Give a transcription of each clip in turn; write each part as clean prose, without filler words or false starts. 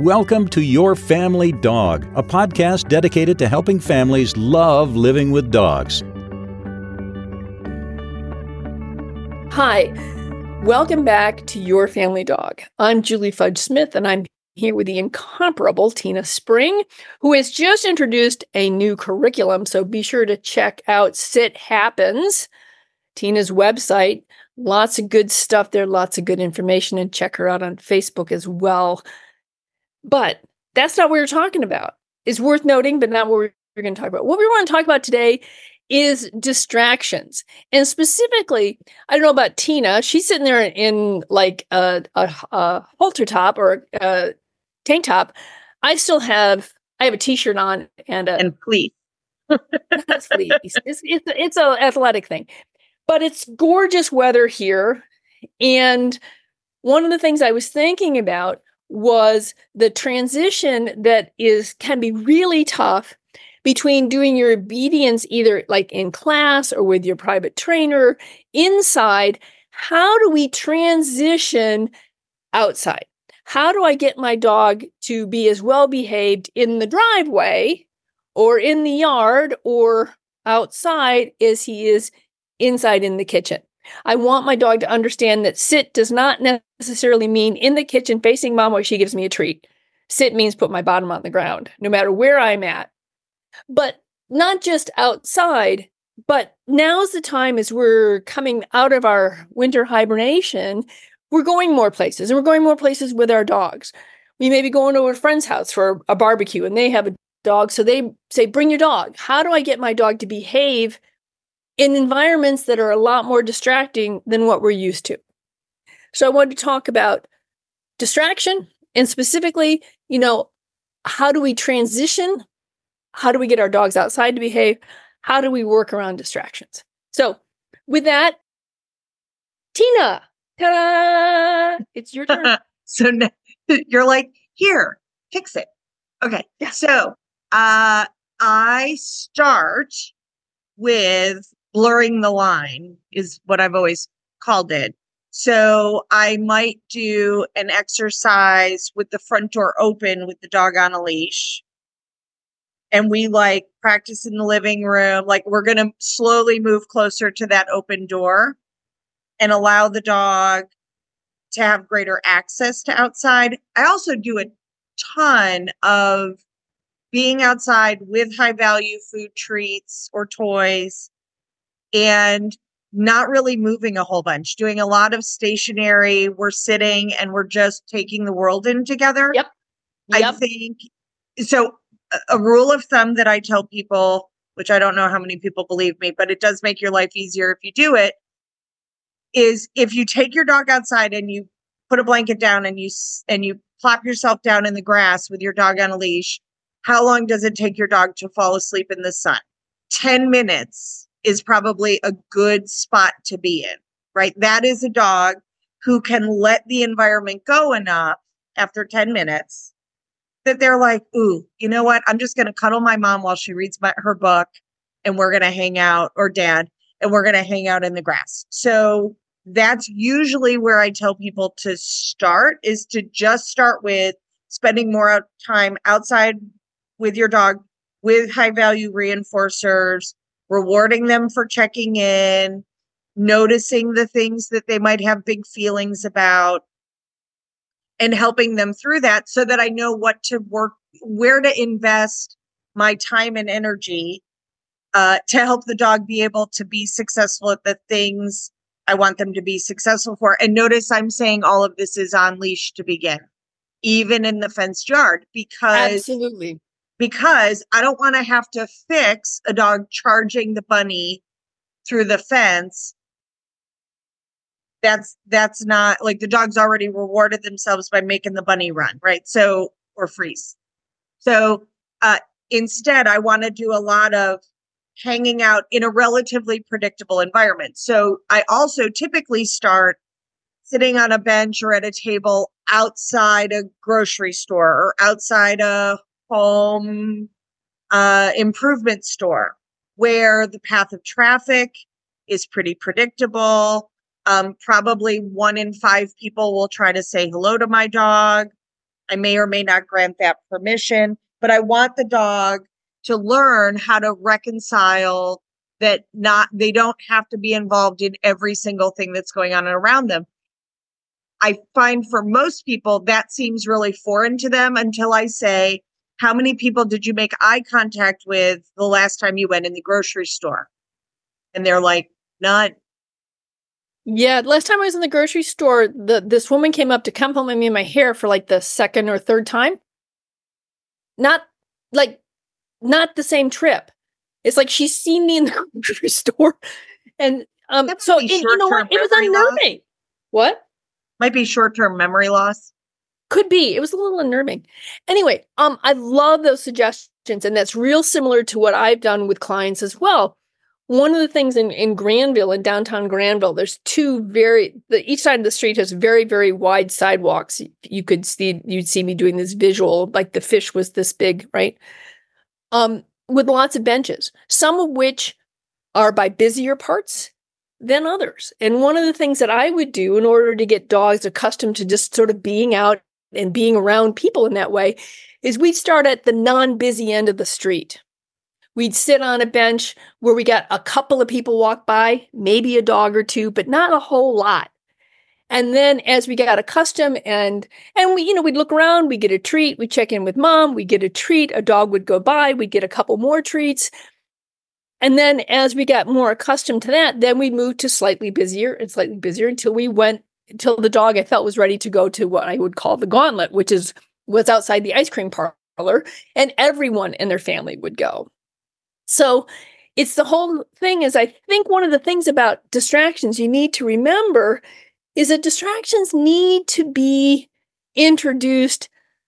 Welcome to Your Family Dog, a podcast dedicated to helping families love living with dogs. Hi, welcome back to Your Family Dog. I'm Julie Fudge Smith, and I'm here with the incomparable Tina Spring, who has just introduced a new curriculum, so be sure to check out Sit Happens, Tina's website. Lots of good stuff there, lots of good information, and check her out on Facebook as well. But that's not what we're talking about. It's worth noting, but not what we're going to talk about. What we want to talk about today is distractions. And specifically, I don't know about Tina. She's sitting there in like a halter top or a tank top. I have a t-shirt on and fleece. That's fleece. It's an athletic thing. But it's gorgeous weather here. And one of the things I was thinking about was the transition that can be really tough between doing your obedience either like in class or with your private trainer inside. How do we transition outside? How do I get my dog to be as well behaved in the driveway or in the yard or outside as he is inside in the kitchen? I want my dog to understand that sit does not necessarily mean in the kitchen facing mom while she gives me a treat. Sit means put my bottom on the ground, no matter where I'm at. But not just outside, but now's the time as we're coming out of our winter hibernation, we're going more places, and we're going more places with our dogs. We may be going to a friend's house for a barbecue, and they have a dog, so they say, bring your dog. How do I get my dog to behave in environments that are a lot more distracting than what we're used to? So I wanted to talk about distraction and specifically, how do we transition? How do we get our dogs outside to behave? How do we work around distractions? So with that, Tina, ta-da! It's your turn. So now you're like, here, fix it. Okay. Yeah. So I start with blurring the line is what I've always called it. So I might do an exercise with the front door open with the dog on a leash. And we practice in the living room. We're going to slowly move closer to that open door and allow the dog to have greater access to outside. I also do a ton of being outside with high value food treats or toys and not really moving a whole bunch, doing a lot of stationary. We're sitting and we're just taking the world in together. Yep. I think so. A rule of thumb that I tell people, which I don't know how many people believe me, but it does make your life easier if you do it, is if you take your dog outside and you put a blanket down and you plop yourself down in the grass with your dog on a leash, how long does it take your dog to fall asleep in the sun? 10 minutes is probably a good spot to be in, right? That is a dog who can let the environment go enough after 10 minutes that they're like, ooh, you know what? I'm just going to cuddle my mom while she reads her book and we're going to hang out, or dad, and we're going to hang out in the grass. So that's usually where I tell people to start, is to just start with spending more time outside with your dog with high value reinforcers, rewarding them for checking in, noticing the things that they might have big feelings about, and helping them through that so that I know where to invest my time and energy to help the dog be able to be successful at the things I want them to be successful for. And notice I'm saying all of this is on leash to begin, even in the fenced yard, Absolutely. Because I don't want to have to fix a dog charging the bunny through the fence. That's not the dog's already rewarded themselves by making the bunny run, right? So, or freeze. So instead, I want to do a lot of hanging out in a relatively predictable environment. So I also typically start sitting on a bench or at a table outside a grocery store or outside a home improvement store where the path of traffic is pretty predictable. Probably 1 in 5 people will try to say hello to my dog. I may or may not grant that permission, but I want the dog to learn how to reconcile that they don't have to be involved in every single thing that's going on around them. I find for most people that seems really foreign to them until I say, how many people did you make eye contact with the last time you went in the grocery store? And they're like, none. Yeah, last time I was in the grocery store, this woman came up to compliment me on my hair for like the second or third time. Not the same trip. It's like she's seen me in the grocery store. And so you know what? It was unnerving. What? Might be short-term memory loss. Could be. It was a little unnerving. Anyway, I love those suggestions, and that's real similar to what I've done with clients as well. One of the things in Granville, in downtown Granville, there's each side of the street has very, very wide sidewalks. You'd see me doing this visual, like the fish was this big, right? With lots of benches, some of which are by busier parts than others. And one of the things that I would do in order to get dogs accustomed to just sort of being out and being around people in that way is we'd start at the non-busy end of the street. We'd sit on a bench where we got a couple of people walk by, maybe a dog or two, but not a whole lot. And then as we got accustomed and we'd look around, we get a treat, we check in with mom, we get a treat, a dog would go by, we'd get a couple more treats. And then as we got more accustomed to that, then we moved to slightly busier until the dog I felt was ready to go to what I would call the gauntlet, which was outside the ice cream parlor, and everyone in their family would go. So it's the whole thing is I think one of the things about distractions you need to remember is that distractions need to be introduced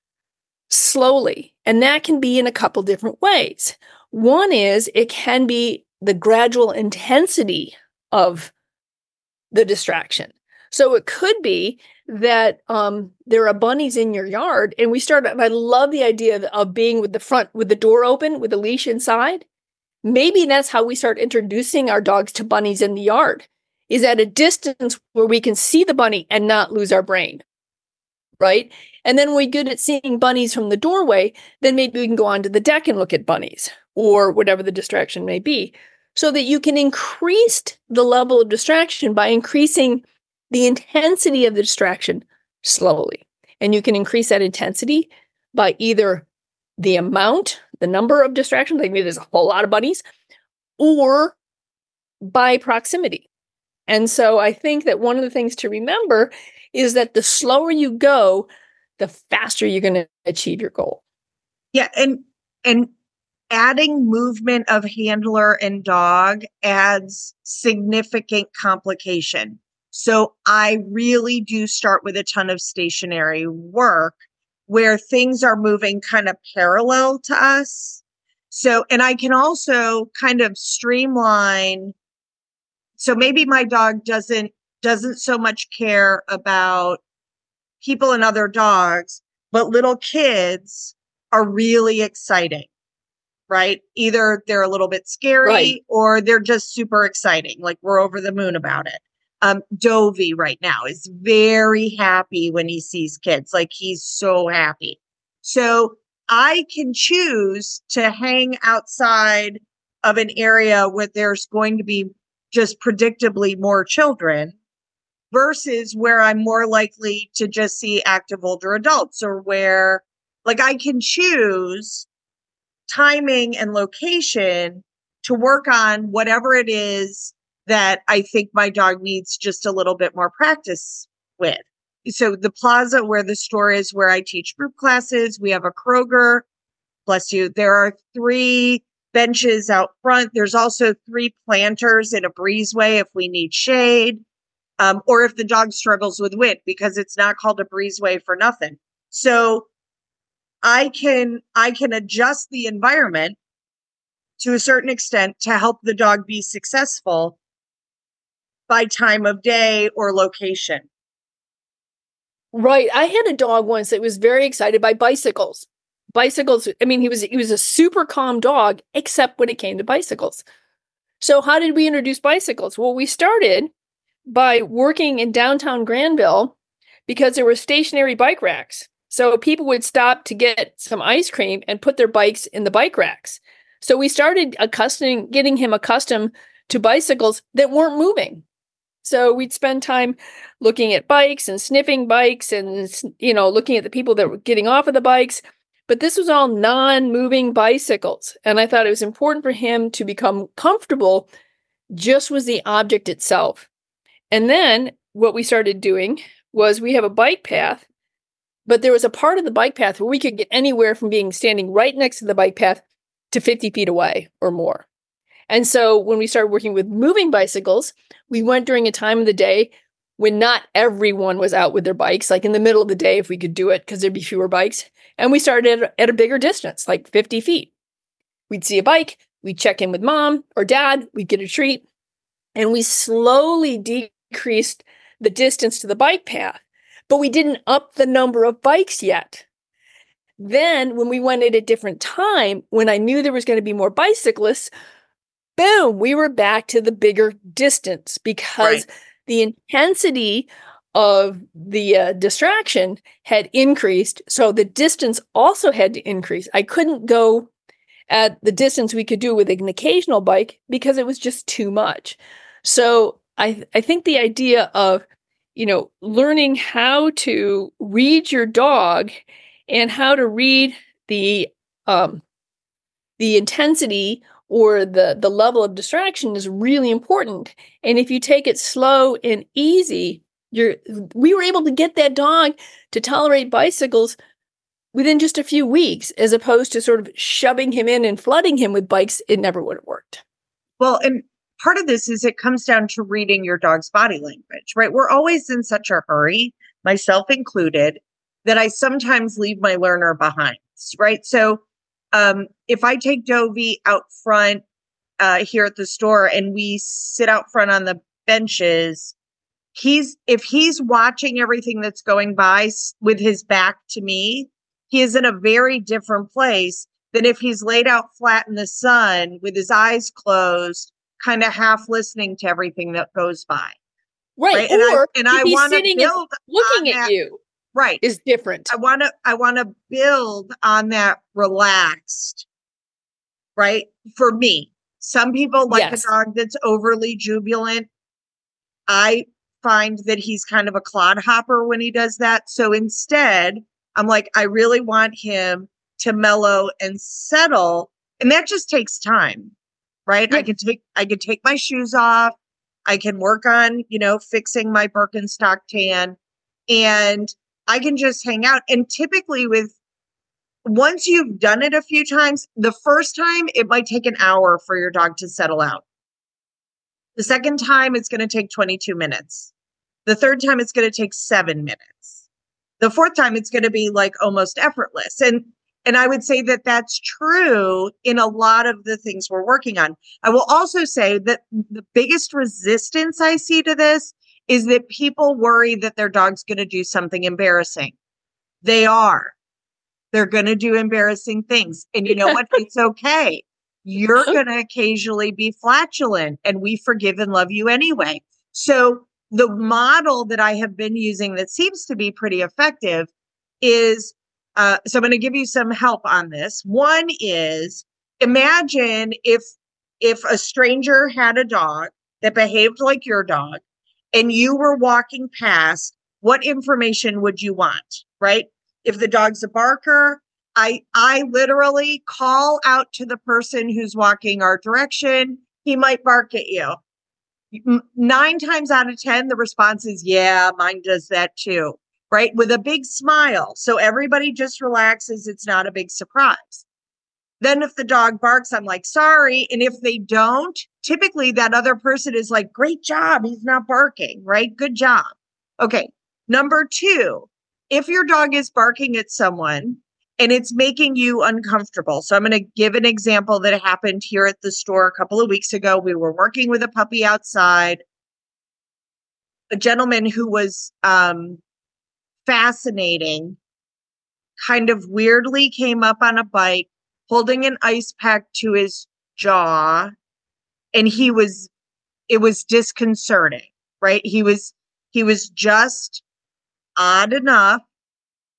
slowly. And that can be in a couple different ways. One is it can be the gradual intensity of the distraction. So it could be that there are bunnies in your yard, and I love the idea of being with the door open, with a leash inside. Maybe that's how we start introducing our dogs to bunnies in the yard, is at a distance where we can see the bunny and not lose our brain, right? And then when we're good at seeing bunnies from the doorway, then maybe we can go onto the deck and look at bunnies or whatever the distraction may be, so that you can increase the level of distraction by increasing the intensity of the distraction slowly. And you can increase that intensity by either the number of distractions, like maybe there's a whole lot of bunnies, or by proximity. And so I think that one of the things to remember is that the slower you go, the faster you're going to achieve your goal. Yeah. And adding movement of handler and dog adds significant complication. So I really do start with a ton of stationary work where things are moving kind of parallel to us. So, and I can also kind of streamline. So maybe my dog doesn't so much care about people and other dogs, but little kids are really exciting, right? Either they're a little bit scary, right, or they're just super exciting. Like we're over the moon about it. Dovey right now is very happy when he sees kids. Like he's so happy. So I can choose to hang outside of an area where there's going to be just predictably more children versus where I'm more likely to just see active older adults, or where like I can choose timing and location to work on whatever it is that I think my dog needs just a little bit more practice with. So the plaza where the store is, where I teach group classes, we have a Kroger, bless you. There are 3 benches out front. There's also 3 planters in a breezeway if we need shade, or if the dog struggles with wind, because it's not called a breezeway for nothing. So I can adjust the environment to a certain extent to help the dog be successful by time of day or location. Right. I had a dog once that was very excited by bicycles. Bicycles, I mean, he was a super calm dog, except when it came to bicycles. So how did we introduce bicycles? Well, we started by working in downtown Granville because there were stationary bike racks. So people would stop to get some ice cream and put their bikes in the bike racks. So we started getting him accustomed to bicycles that weren't moving. So we'd spend time looking at bikes and sniffing bikes and, looking at the people that were getting off of the bikes. But this was all non-moving bicycles. And I thought it was important for him to become comfortable just with the object itself. And then what we started doing was we have a bike path, but there was a part of the bike path where we could get anywhere from being standing right next to the bike path to 50 feet away or more. And so when we started working with moving bicycles, we went during a time of the day when not everyone was out with their bikes, like in the middle of the day if we could do it because there'd be fewer bikes. And we started at a bigger distance, like 50 feet. We'd see a bike, we'd check in with mom or dad, we'd get a treat, and we slowly decreased the distance to the bike path, but we didn't up the number of bikes yet. Then when we went at a different time, when I knew there was going to be more bicyclists, boom, we were back to the bigger distance because the intensity of the distraction had increased. So the distance also had to increase. I couldn't go at the distance we could do with an occasional bike because it was just too much. So I think the idea of, learning how to read your dog and how to read the intensity or the level of distraction is really important. And if you take it slow and easy, we were able to get that dog to tolerate bicycles within just a few weeks, as opposed to sort of shoving him in and flooding him with bikes. It never would have worked. Well, and part of this is it comes down to reading your dog's body language, right? We're always in such a hurry, myself included, that I sometimes leave my learner behind, right? So if I take Dovey out front here at the store and we sit out front on the benches, if he's watching everything that's going by with his back to me, he is in a very different place than if he's laid out flat in the sun with his eyes closed, kind of half listening to everything that goes by. Right. Or and I want to build looking at you. Right. Is different. I want to build on that relaxed, right? For me, some people like a dog that's overly jubilant. I find that he's kind of a clodhopper when he does that. So instead, I'm like, I really want him to mellow and settle. And that just takes time, right? Yeah. I could take my shoes off. I can work on, fixing my Birkenstock tan, and I can just hang out. And typically once you've done it a few times, the first time it might take an hour for your dog to settle out. The second time it's going to take 22 minutes. The third time it's going to take 7 minutes. The fourth time it's going to be like almost effortless. And I would say that that's true in a lot of the things we're working on. I will also say that the biggest resistance I see to this is that people worry that their dog's going to do something embarrassing. They are. They're going to do embarrassing things. And you know what? It's okay. You're going to occasionally be flatulent, and we forgive and love you anyway. So the model that I have been using that seems to be pretty effective is, so I'm going to give you some help on this. One is, imagine if a stranger had a dog that behaved like your dog and you were walking past, what information would you want, right? If the dog's a barker, I literally call out to the person who's walking our direction. He might bark at you. 9 times out of 10, the response is, yeah, mine does that too, right? With a big smile. So everybody just relaxes. It's not a big surprise. Then if the dog barks, I'm like, sorry. And if they don't, typically that other person is like, great job. He's not barking, right? Good job. Okay. Number 2, if your dog is barking at someone and it's making you uncomfortable. So I'm going to give an example that happened here at the store a couple of weeks ago. We were working with a puppy outside. A gentleman who was fascinating, kind of weirdly came up on a bike, holding an ice pack to his jaw. And it was disconcerting, right? He was just odd enough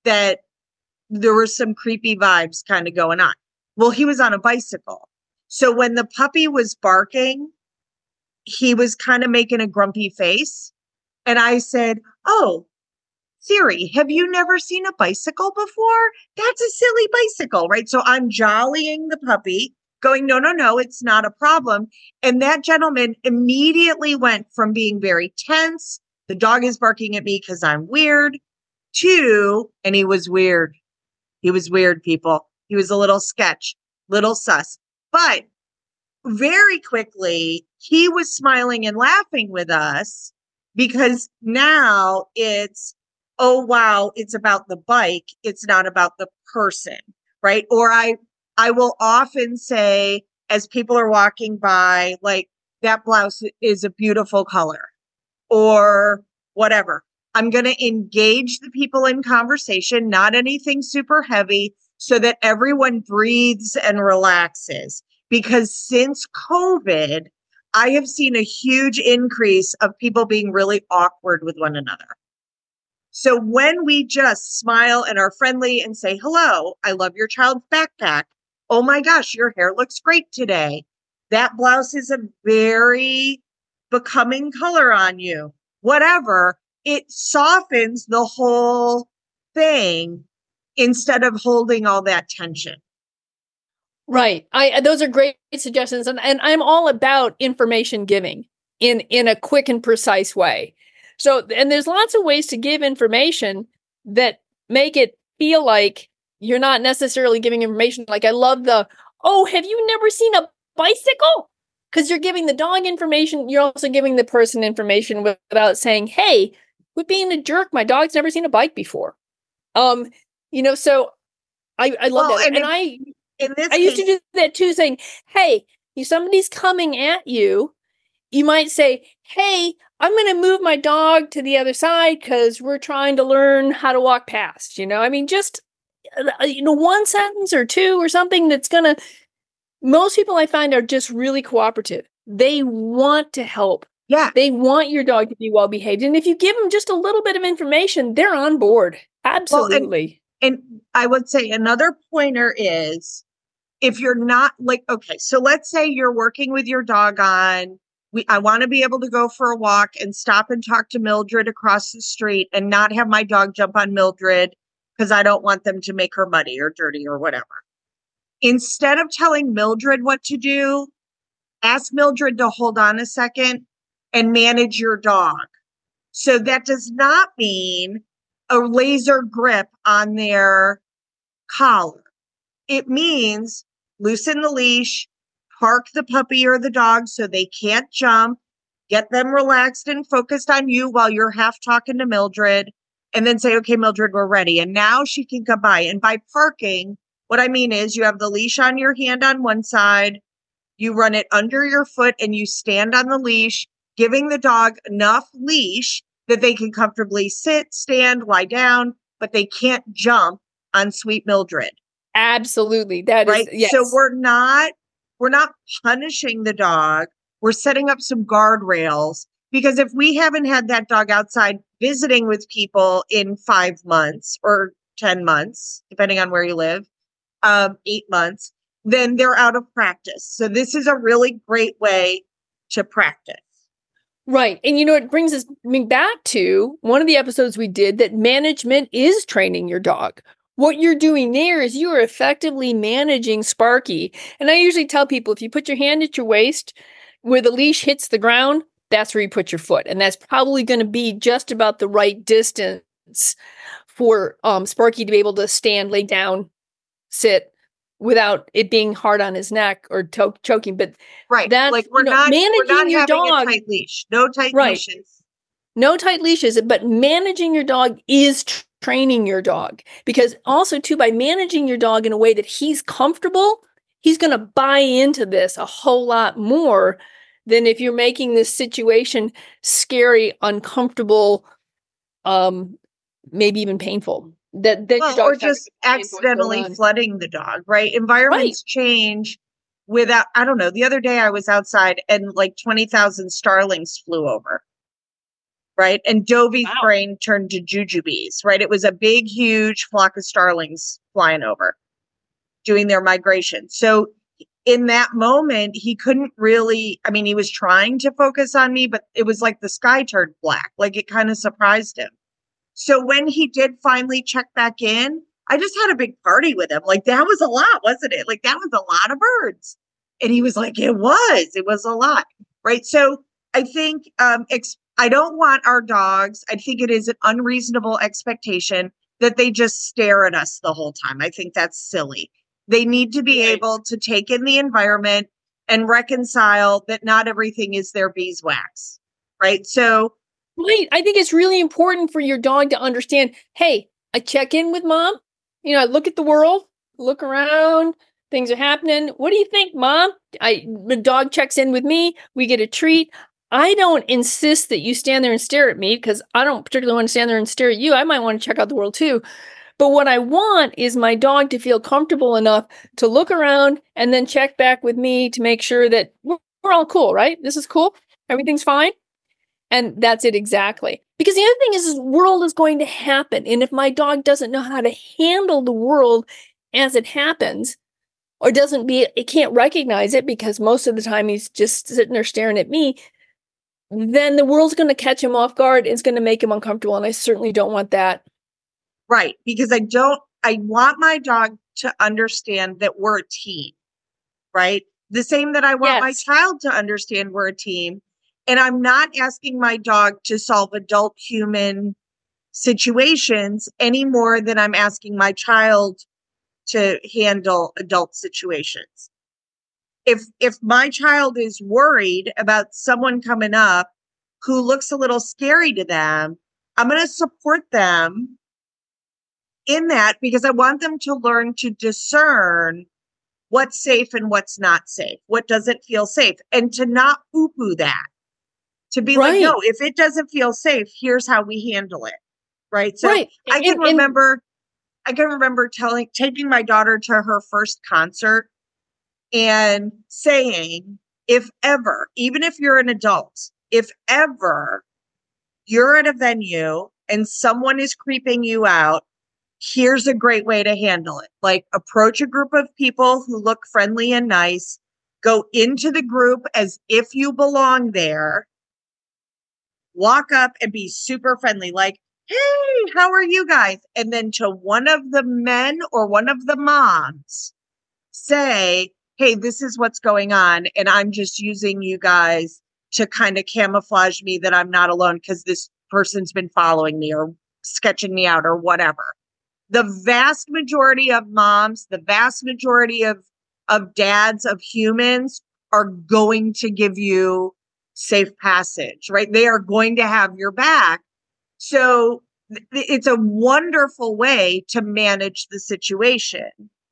that there were some creepy vibes kind of going on. Well, he was on a bicycle. So when the puppy was barking, he was kind of making a grumpy face. And I said, "Oh, Siri, have you never seen a bicycle before? That's a silly bicycle," right? So I'm jollying the puppy, going, no, no, no, it's not a problem. And that gentleman immediately went from being very tense, the dog is barking at me because I'm weird, to, and he was weird. He was weird, people. He was a little sketch, little sus. But very quickly, he was smiling and laughing with us because now it's, oh, wow, it's about the bike. It's not about the person, right? Or I will often say, as people are walking by, like, that blouse is a beautiful color or whatever. I'm going to engage the people in conversation, not anything super heavy, so that everyone breathes and relaxes. Because since COVID, I have seen a huge increase of people being really awkward with one another. So when we just smile and are friendly and say, "Hello, I love your child's backpack. Oh my gosh, your hair looks great today. That blouse is a very becoming color on you," whatever, it softens the whole thing instead of holding all that tension. Right. Those are great suggestions. And I'm all about information giving in a quick and precise way. So, and there's lots of ways to give information that make it feel like you're not necessarily giving information. Like, I love "Oh, have you never seen a bicycle?" Because you're giving the dog information. You're also giving the person information without saying, "Hey, quit being a jerk. My dog's never seen a bike before." So I love that. And I used to do that too, saying, "Hey, if somebody's coming at you, you might say, 'Hey, I'm going to move my dog to the other side because we're trying to learn how to walk past.'" Just, one sentence or two or something that's going to, most people I find are just really cooperative. They want to help. Yeah. They want your dog to be well behaved. And if you give them just a little bit of information, they're on board. Absolutely. Well, and I would say another pointer is, if you're not like, okay, so let's say you're working with your dog on, I want to be able to go for a walk and stop and talk to Mildred across the street and not have my dog jump on Mildred because I don't want them to make her muddy or dirty or whatever. Instead of telling Mildred what to do, ask Mildred to hold on a second and manage your dog. So that does not mean a laser grip on their collar. It means loosen the leash, park the puppy or the dog so they can't jump, get them relaxed and focused on you while you're half talking to Mildred, and then say, "Okay, Mildred, we're ready." And now she can come by. And by parking, what I mean is you have the leash on your hand on one side, you run it under your foot, and you stand on the leash, giving the dog enough leash that they can comfortably sit, stand, lie down, but they can't jump on sweet Mildred. Absolutely. That right? is, yes. So we're not punishing the dog. We're setting up some guardrails, because if we haven't had that dog outside visiting with people in 5 months or 10 months, depending on where you live, 8 months, then they're out of practice. So this is a really great way to practice. Right. And it brings us back to one of the episodes we did, that management is training your dog. What you're doing there is you are effectively managing Sparky. And I usually tell people, if you put your hand at your waist where the leash hits the ground, that's where you put your foot. And that's probably going to be just about the right distance for Sparky to be able to stand, lay down, sit, without it being hard on his neck or choking. But right, that's, like we're not your having dog, a tight leash, no tight right. leashes. No tight leashes, but managing your dog is training your dog. Because also, too, by managing your dog in a way that he's comfortable, he's going to buy into this a whole lot more than if you're making this situation scary, uncomfortable, maybe even painful. Or just accidentally flooding the dog, right? Environments change without, I don't know. The other day I was outside and like 20,000 starlings flew over. right? And Dovey's Wow. brain turned to jujubes, right? It was a big, huge flock of starlings flying over, doing their migration. So in that moment, he couldn't really, I mean, he was trying to focus on me, but it was like the sky turned black. Like it kind of surprised him. So when he did finally check back in, I just had a big party with him. Like that was a lot, wasn't it? Like that was a lot of birds. And he was like, it was a lot. Right. So I think I don't want our dogs. I think it is an unreasonable expectation that they just stare at us the whole time. I think that's silly. They need to be able to take in the environment and reconcile that not everything is their beeswax. Right. So Right. I think it's really important for your dog to understand, hey, I check in with mom. I look at the world, look around, things are happening. What do you think, mom? The dog checks in with me. We get a treat. I don't insist that you stand there and stare at me because I don't particularly want to stand there and stare at you. I might want to check out the world too. But what I want is my dog to feel comfortable enough to look around and then check back with me to make sure that we're all cool, right? This is cool. Everything's fine. And that's it exactly. Because the other thing is the world is going to happen. And if my dog doesn't know how to handle the world as it happens, or it can't recognize it because most of the time he's just sitting there staring at me, then the world's going to catch him off guard. It's going to make him uncomfortable. And I certainly don't want that. Right. Because I want my dog to understand that we're a team, right? The same that I want my child to understand we're a team. And I'm not asking my dog to solve adult human situations any more than I'm asking my child to handle adult situations. If my child is worried about someone coming up who looks a little scary to them, I'm going to support them in that because I want them to learn to discern what's safe and what's not safe, what doesn't feel safe, and to not poo-poo that. To be like, no, if it doesn't feel safe, here's how we handle it. Right. So I can remember taking my daughter to her first concert and saying, if ever, even if you're an adult, if ever you're at a venue and someone is creeping you out, here's a great way to handle it. Like approach a group of people who look friendly and nice, go into the group as if you belong there. Walk up and be super friendly, like, hey, how are you guys? And then to one of the men or one of the moms, say, hey, this is what's going on. And I'm just using you guys to kind of camouflage me that I'm not alone because this person's been following me or sketching me out or whatever. The vast majority of moms, the vast majority of dads, of humans are going to give you safe passage, right? They are going to have your back. So it's a wonderful way to manage the situation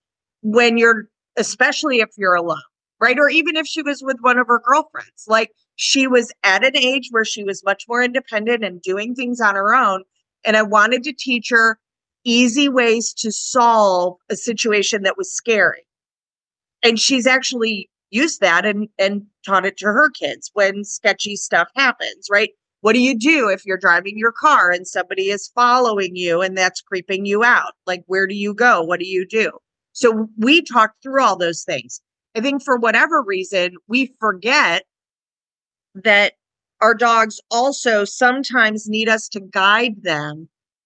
especially if you're alone, right? Or even if she was with one of her girlfriends, like she was at an age where she was much more independent and doing things on her own. And I wanted to teach her easy ways to solve a situation that was scary. And she's actually used that and taught it to her kids when sketchy stuff happens, right? What do you do if you're driving your car and somebody is following you and that's creeping you out? Like, where do you go? What do you do? So we talked through all those things. I think for whatever reason, we forget that our dogs also sometimes need us to guide them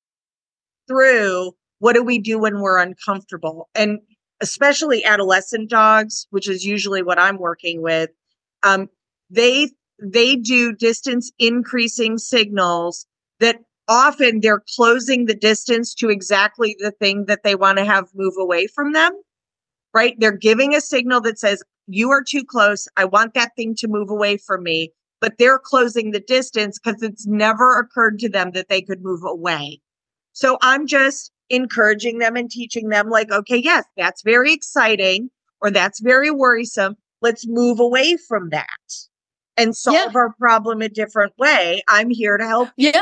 through what do we do when we're uncomfortable. And especially adolescent dogs, which is usually what I'm working with, they do distance increasing signals that often they're closing the distance to exactly the thing that they want to have move away from them, right? They're giving a signal that says, you are too close. I want that thing to move away from me, but they're closing the distance because it's never occurred to them that they could move away. So I'm just encouraging them and teaching them like, okay, yes, that's very exciting or that's very worrisome. Let's move away from that and solve our problem a different way. I'm here to help. Yeah.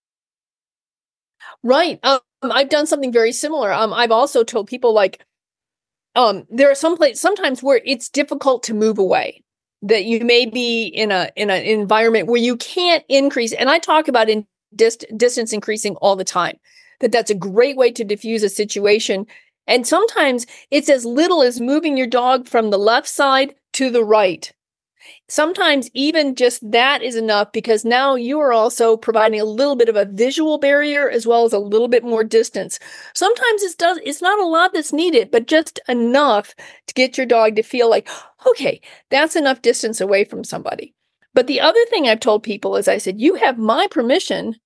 Right. I've done something very similar. I've also told people like, there are sometimes where it's difficult to move away. that you may be in an environment where you can't increase. And I talk about in distance increasing all the time, that's a great way to diffuse a situation. And sometimes it's as little as moving your dog from the left side to the right. Sometimes even just that is enough, because now you are also providing a little bit of a visual barrier as well as a little bit more distance. Sometimes it's not a lot that's needed, but just enough to get your dog to feel like, okay, that's enough distance away from somebody. But the other thing I've told people is I said, you have my permission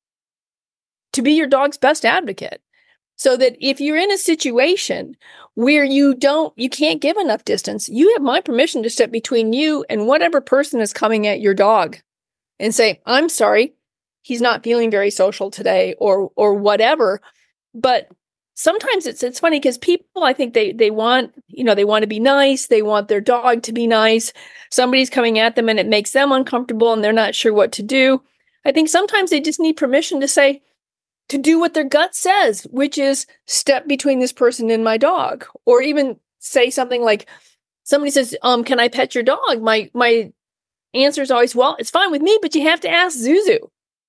to be your dog's best advocate. So that if you're in a situation where you can't give enough distance, you have my permission to step between you and whatever person is coming at your dog and say, I'm sorry, he's not feeling very social today, or whatever. But sometimes it's funny because people, I think they want to be nice. They want their dog to be nice. Somebody's coming at them and it makes them uncomfortable and they're not sure what to do. I think sometimes they just need permission to do what their gut says, which is step between this person and my dog. Or even say something like, somebody says, can I pet your dog? My answer is always, well, it's fine with me, but you have to ask Zuzu.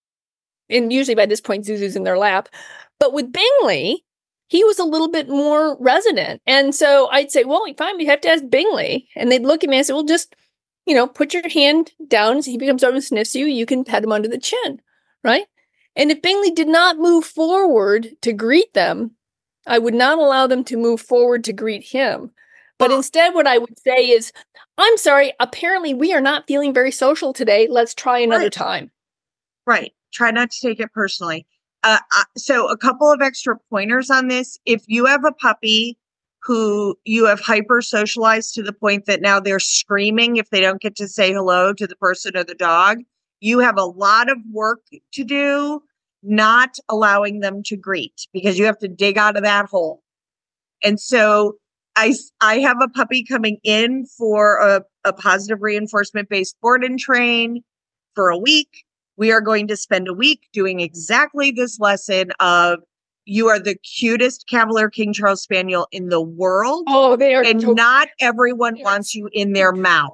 And usually by this point, Zuzu's in their lap. But with Bingley, he was a little bit more resident. And so I'd say, well, fine, you have to ask Bingley. And they'd look at me and say, well, just, put your hand down. So he comes over and sniffs you. You can pet him under the chin, right? And if Bingley did not move forward to greet them, I would not allow them to move forward to greet him. But instead, what I would say is, I'm sorry, apparently we are not feeling very social today. Let's try another time. Right. Try not to take it personally. So a couple of extra pointers on this. If you have a puppy who you have hyper socialized to the point that now they're screaming if they don't get to say hello to the person or the dog, you have a lot of work to do not allowing them to greet, because you have to dig out of that hole. And so I have a puppy coming in for a positive reinforcement based board and train for a week. We are going to spend a week doing exactly this lesson of, you are the cutest Cavalier King Charles Spaniel in the world. Oh, they are. And not everyone wants you in their mouth.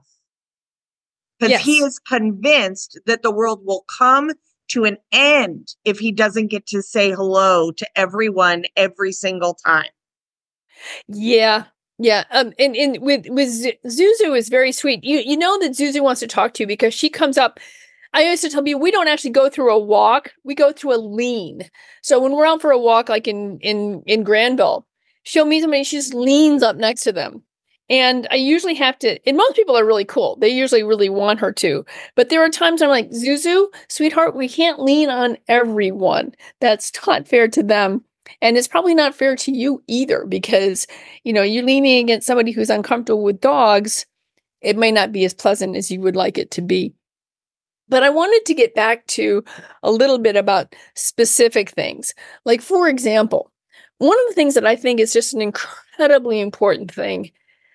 Because he is convinced that the world will come to an end if he doesn't get to say hello to everyone every single time. Yeah. Yeah. And with Zuzu is very sweet. You know that Zuzu wants to talk to you because she comes up. I used to tell people, we don't actually go through a walk. We go through a lean. So when we're out for a walk, like in Granville, she'll meet somebody, she just leans up next to them. And I usually have to, and most people are really cool. They usually really want her to. But there are times I'm like, Zuzu, sweetheart, we can't lean on everyone. That's not fair to them. And it's probably not fair to you either, because, you're leaning against somebody who's uncomfortable with dogs. It may not be as pleasant as you would like it to be. But I wanted to get back to a little bit about specific things. Like, for example, one of the things that I think is just an incredibly important thing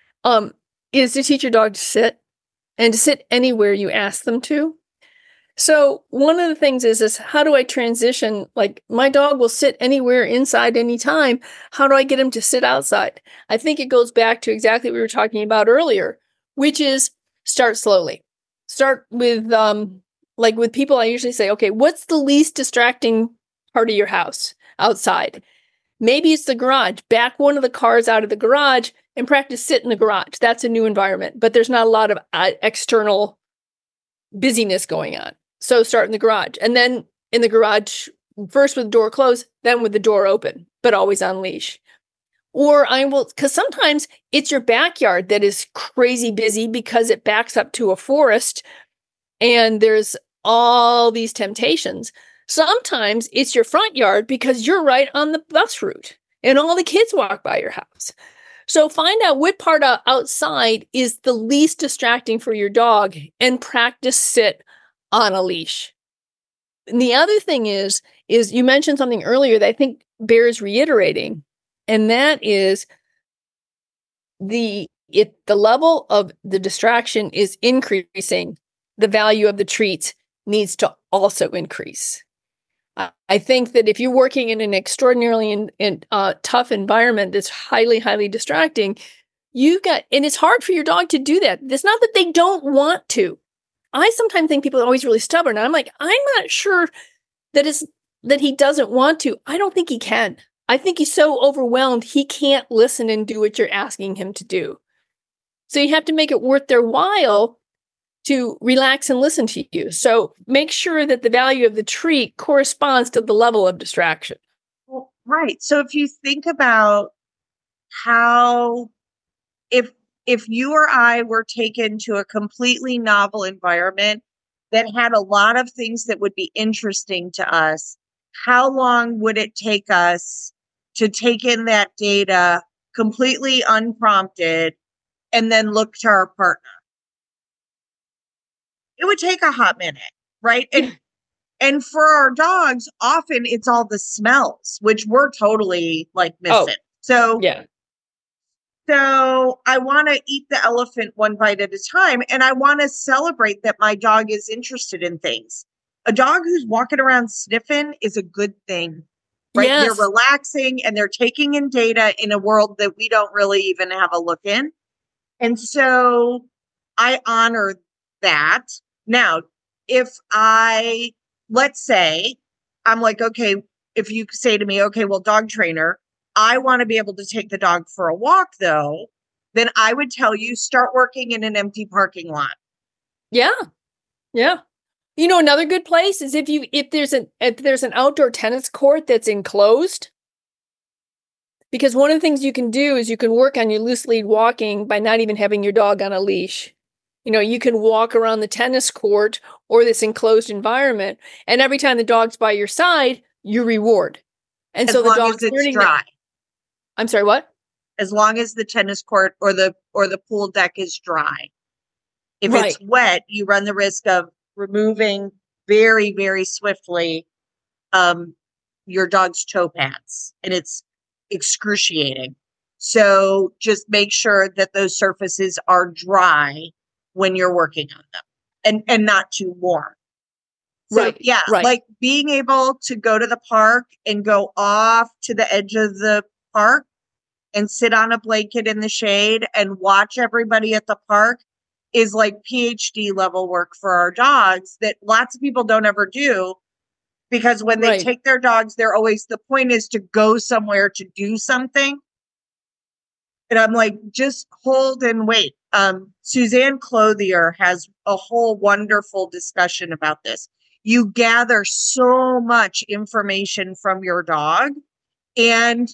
is to teach your dog to sit, and to sit anywhere you ask them to. So one of the things is how do I transition? Like, my dog will sit anywhere inside anytime. How do I get him to sit outside? I think it goes back to exactly what we were talking about earlier, which is start slowly. Start with, like with people, I usually say, okay, what's the least distracting part of your house outside? Maybe it's the garage. Back one of the cars out of the garage and practice sit in the garage. That's a new environment, but there's not a lot of external busyness going on. So start in the garage, and then in the garage, first with the door closed, then with the door open, but always on leash. Or because sometimes it's your backyard that is crazy busy because it backs up to a forest and there's all these temptations. Sometimes it's your front yard because you're right on the bus route and all the kids walk by your house. So find out what part outside is the least distracting for your dog and practice sit on a leash. And the other thing is you mentioned something earlier that I think bears reiterating, and that is the level of the distraction is increasing, the value of the treats needs to also increase. I think that if you're working in an extraordinarily tough environment that's highly, highly distracting, and it's hard for your dog to do that. It's not that they don't want to. I sometimes think people are always really stubborn. And I'm like, I'm not sure that he doesn't want to. I don't think he can. I think he's so overwhelmed, he can't listen and do what you're asking him to do. So you have to make it worth their while to relax and listen to you. So make sure that the value of the treat corresponds to the level of distraction. Well, right. So if you think about how, if you or I were taken to a completely novel environment that had a lot of things that would be interesting to us, how long would it take us to take in that data completely unprompted and then look to our partner? It would take a hot minute, right? And for our dogs, often it's all the smells, which we're totally like missing. So yeah. So I want to eat the elephant one bite at a time. And I want to celebrate that my dog is interested in things. A dog who's walking around sniffing is a good thing, right? Yes. They're relaxing and they're taking in data in a world that we don't really even have a look in. And so I honor that. Now, let's say I'm like, okay, if you say to me, okay, well, dog trainer, I want to be able to take the dog for a walk though, then I would tell you start working in an empty parking lot. Yeah. Yeah. You know, another good place is if there's an outdoor tennis court that's enclosed. Because one of the things you can do is you can work on your loose lead walking by not even having your dog on a leash. You know, you can walk around the tennis court or this enclosed environment, and every time the dog's by your side, you reward. And as so the long dog's as it's learning dry. I'm sorry, what? As long as the tennis court or the pool deck is dry. If Right. it's wet, you run the risk of removing very, very swiftly your dog's toe pads, and it's excruciating. So just make sure that those surfaces are dry when you're working on them and not too warm. So, Right. yeah, Right. like being able to go to the park and go off to the edge of the park and sit on a blanket in the shade and watch everybody at the park is like PhD level work for our dogs that lots of people don't ever do, because when they Right. take their dogs, the point is to go somewhere to do something. And I'm like, just hold and wait. Suzanne Clothier has a whole wonderful discussion about this. You gather so much information from your dog. And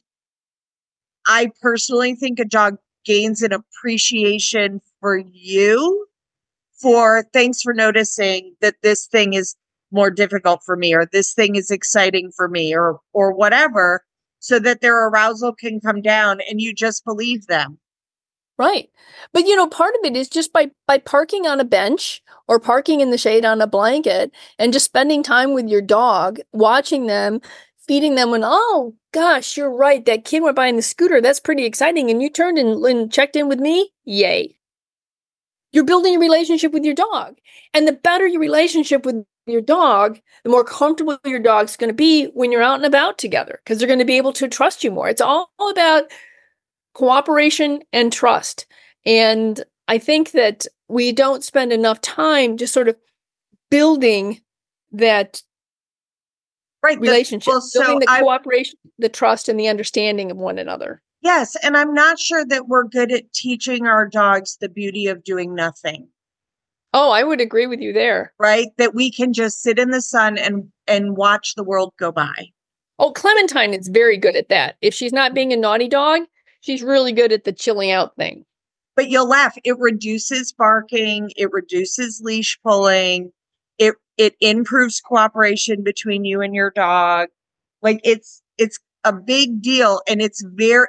I personally think a dog gains an appreciation for you for thanks for noticing that this thing is more difficult for me, or this thing is exciting for me, or whatever, so that their arousal can come down and you just believe them. Right. But, you know, part of it is just by parking on a bench or parking in the shade on a blanket and just spending time with your dog, watching them, feeding them when, oh, gosh, you're right. That kid went by in the scooter. That's pretty exciting. And you turned and checked in with me. Yay. You're building a relationship with your dog. And the better your relationship with your dog, the more comfortable your dog's going to be when you're out and about together, because they're going to be able to trust you more. It's all about cooperation and trust. And I think that we don't spend enough time just sort of building that relationship, building the cooperation, the trust, and the understanding of one another. Yes. And I'm not sure that we're good at teaching our dogs the beauty of doing nothing. Oh, I would agree with you there. Right? That we can just sit in the sun and watch the world go by. Oh, Clementine is very good at that. If she's not being a naughty dog, she's really good at the chilling out thing. But you'll laugh. It reduces barking. It reduces leash pulling. It improves cooperation between you and your dog. Like it's a big deal. And it's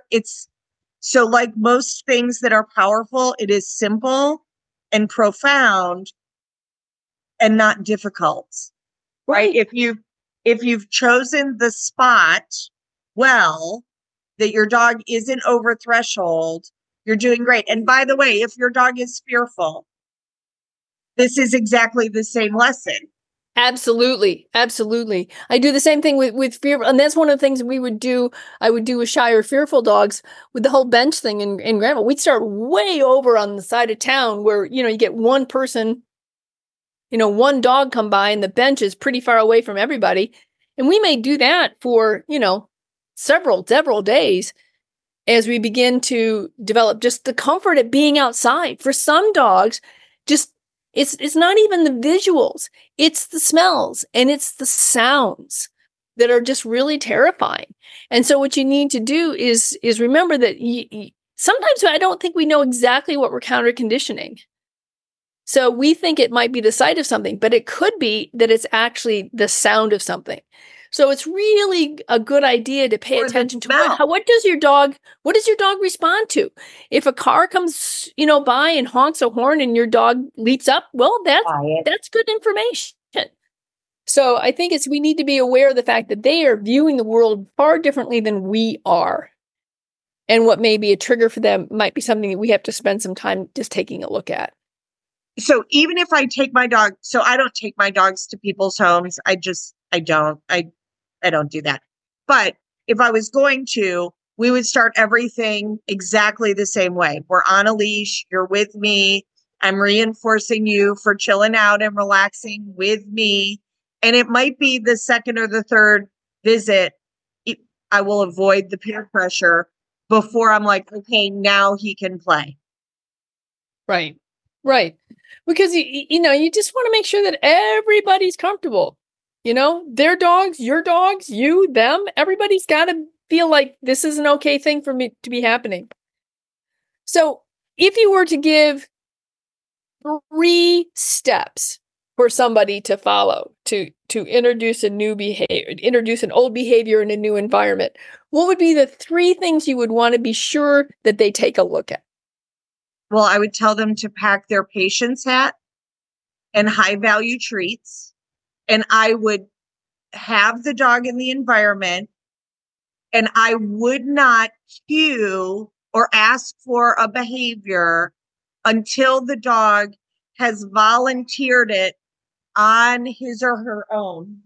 so like most things that are powerful, it is simple and profound and not difficult. Right? If you've chosen the spot well, that your dog isn't over threshold, you're doing great. And by the way, if your dog is fearful, this is exactly the same lesson. Absolutely. Absolutely. I do the same thing with fear. And that's one of the things we would do. I would do with shy or fearful dogs with the whole bench thing in Granville. We'd start way over on the side of town where, you get one person, one dog come by and the bench is pretty far away from everybody. And we may do that for, several days as we begin to develop just the comfort of being outside. For some dogs, just it's not even the visuals, it's the smells and it's the sounds that are just really terrifying. And so what you need to do is remember that sometimes I don't think we know exactly what we're counter conditioning. So we think it might be the sight of something, but it could be that it's actually the sound of something. So it's really a good idea to pay attention to what does your dog respond to? If a car comes, by and honks a horn and your dog leaps up, well, that's good information. So I think we need to be aware of the fact that they are viewing the world far differently than we are. And what may be a trigger for them might be something that we have to spend some time just taking a look at. So even if I take my dog, so I don't take my dogs to people's homes. I don't do that. But if I was going to, we would start everything exactly the same way. We're on a leash. You're with me. I'm reinforcing you for chilling out and relaxing with me. And it might be the second or the third visit. I will avoid the peer pressure before I'm like, okay, now he can play. Right. Because, you just want to make sure that everybody's comfortable. Their dogs, your dogs, you, them, everybody's got to feel like this is an okay thing for me to be happening. So if you were to give 3 steps for somebody to follow to introduce a new behavior, introduce an old behavior in a new environment, what would be the 3 things you would want to be sure that they take a look at? Well, I would tell them to pack their patience hat and high value treats. And I would have the dog in the environment, and I would not cue or ask for a behavior until the dog has volunteered it on his or her own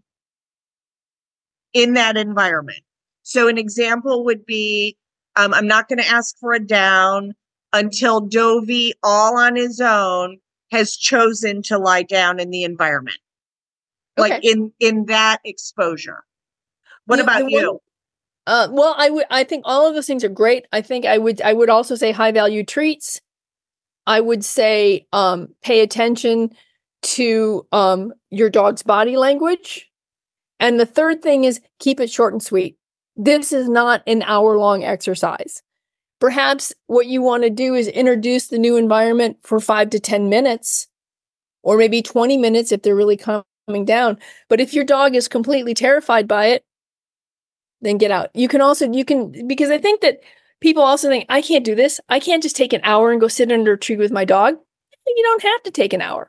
in that environment. So an example would be, I'm not going to ask for a down until Dovey, all on his own, has chosen to lie down in the environment. Okay. Like in that exposure. What about you? Well, I think all of those things are great. I think I would also say high value treats. I would say pay attention to your dog's body language. And the third thing is keep it short and sweet. This is not an hour-long exercise. Perhaps what you want to do is introduce the new environment for 5 to 10 minutes, or maybe 20 minutes if they're really coming down. But if your dog is completely terrified by it, then get out. Because I think that people also think, I can't do this. I can't just take an hour and go sit under a tree with my dog. You don't have to take an hour,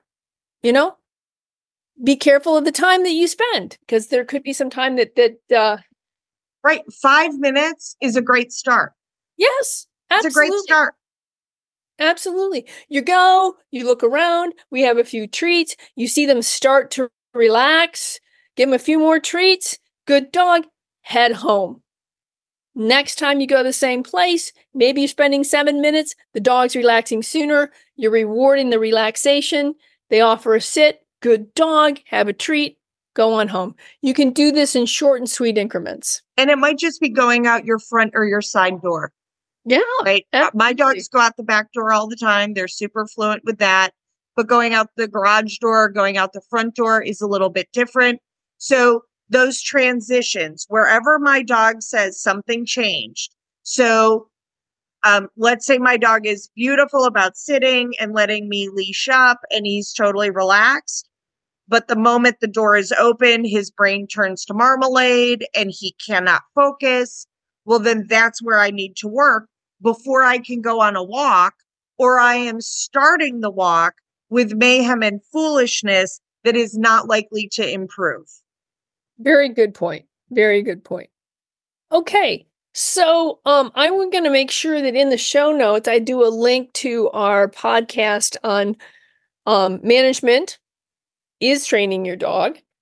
Be careful of the time that you spend, because there could be some time that Right. 5 minutes is a great start. Yes, absolutely. It's a great start. Absolutely. You go, you look around, we have a few treats, you see them start to relax, give them a few more treats, good dog, head home. Next time you go to the same place, maybe you're spending 7 minutes, the dog's relaxing sooner, you're rewarding the relaxation, they offer a sit, good dog, have a treat, go on home. You can do this in short and sweet increments. And it might just be going out your front or your side door. Yeah. Right. My dogs go out the back door all the time. They're super fluent with that. But going out the garage door, going out the front door is a little bit different. So those transitions, wherever my dog says something changed. So let's say my dog is beautiful about sitting and letting me leash up and he's totally relaxed. But the moment the door is open, his brain turns to marmalade and he cannot focus. Well, then that's where I need to work before I can go on a walk, or I am starting the walk with mayhem and foolishness that is not likely to improve. Very good point. Very good point. Okay. So I'm going to make sure that in the show notes, I do a link to our podcast on management is training your dog.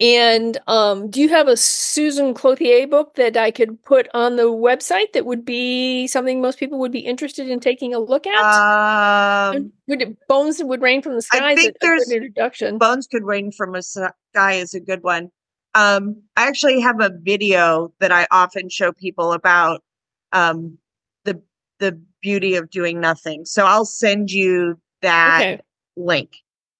And do you have a Susan Clothier book that I could put on the website that would be something most people would be interested in taking a look at? Bones Would Rain from the Sky is a good introduction. Bones Could Rain from the Sky is a good one. I actually have a video that I often show people about the beauty of doing nothing. So I'll send you that link.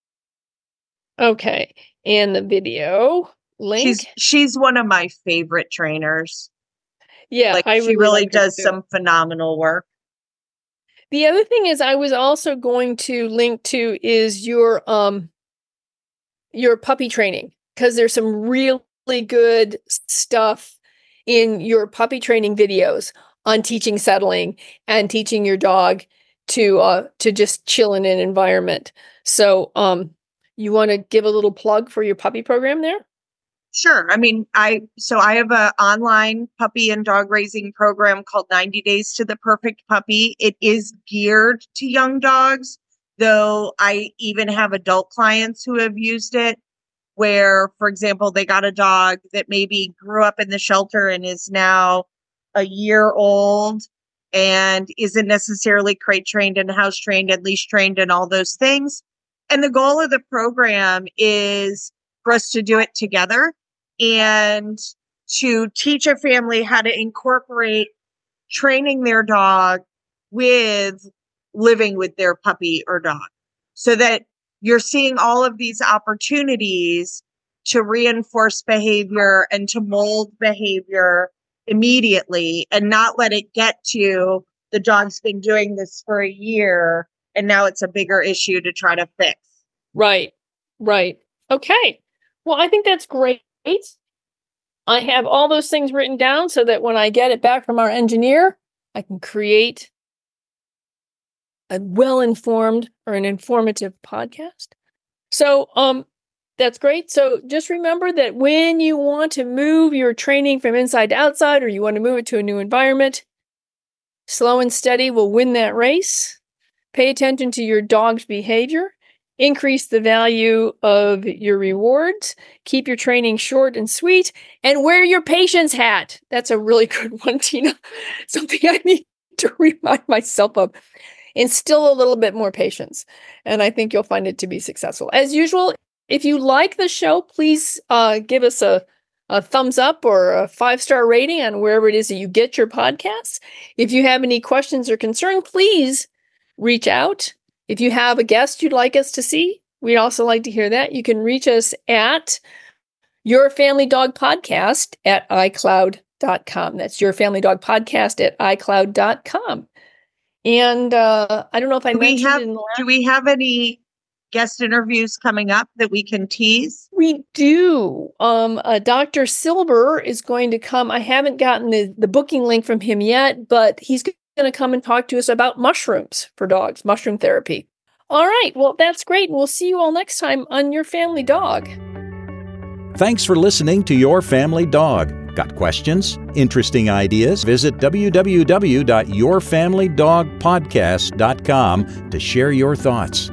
Okay. And the video link. She's one of my favorite trainers. Yeah, she really does some phenomenal work. The other thing is I was also going to link to is your puppy training, because there's some really good stuff in your puppy training videos on teaching settling and teaching your dog to just chill in an environment. So you want to give a little plug for your puppy program there? Sure. I mean, I have an online puppy and dog raising program called 90 Days to the Perfect Puppy. It is geared to young dogs, though I even have adult clients who have used it where, for example, they got a dog that maybe grew up in the shelter and is now a year old and isn't necessarily crate trained and house trained and leash trained and all those things. And the goal of the program is for us to do it together and to teach a family how to incorporate training their dog with living with their puppy or dog, so that you're seeing all of these opportunities to reinforce behavior and to mold behavior immediately and not let it get to the dog's been doing this for a year and now it's a bigger issue to try to fix. Right. Okay. Well, I think that's great. I have all those things written down so that when I get it back from our engineer, I can create a well-informed or an informative podcast. So, that's great. So just remember that when you want to move your training from inside to outside, or you want to move it to a new environment, slow and steady will win that race. Pay attention to your dog's behavior. Increase the value of your rewards. Keep your training short and sweet. And wear your patience hat. That's a really good one, Tina. Something I need to remind myself of. Instill a little bit more patience. And I think you'll find it to be successful. As usual, if you like the show, please give us a thumbs up or a 5-star rating on wherever it is that you get your podcasts. If you have any questions or concern, please reach out. If you have a guest you'd like us to see, we'd also like to hear that. You can reach us at yourfamilydogpodcast@icloud.com. That's yourfamilydogpodcast@icloud.com. And I don't know if I mentioned in the last... Do we have any guest interviews coming up that we can tease? We do. Dr. Silber is going to come. I haven't gotten the booking link from him yet, but he's going to come and talk to us about mushrooms for dogs, mushroom therapy. All right. Well, that's great. And we'll see you all next time on Your Family Dog. Thanks for listening to Your Family Dog. Got questions? Interesting ideas? Visit www.yourfamilydogpodcast.com to share your thoughts.